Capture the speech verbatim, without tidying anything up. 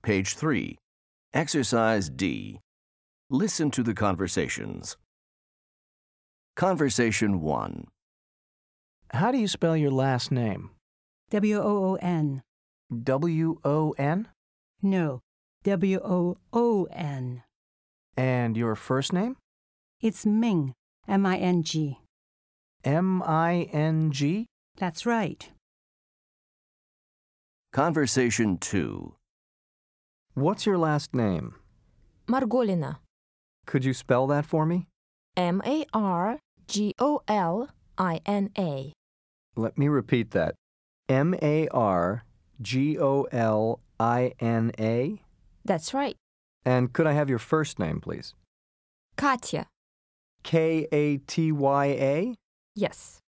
Page three. Exercise D. Listen to the conversations. Conversation one. How do you spell your last name? W O O N. W O N? No, W O O N. And your first name? It's Ming, M I N G. M I N G? That's right. Conversation two. What's your last name? Margolina. Could you spell that for me? M A R G O L I N A. Let me repeat that. M A R G O L I N A? That's right. And could I have your first name, please? Katya. K A T Y A? Yes.